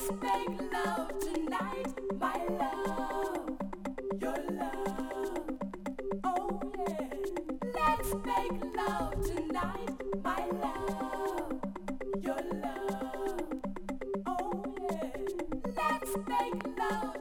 make love tonight, my love, your love. Oh yeah. Let's make love tonight, my love, your love. Oh yeah. Let's make love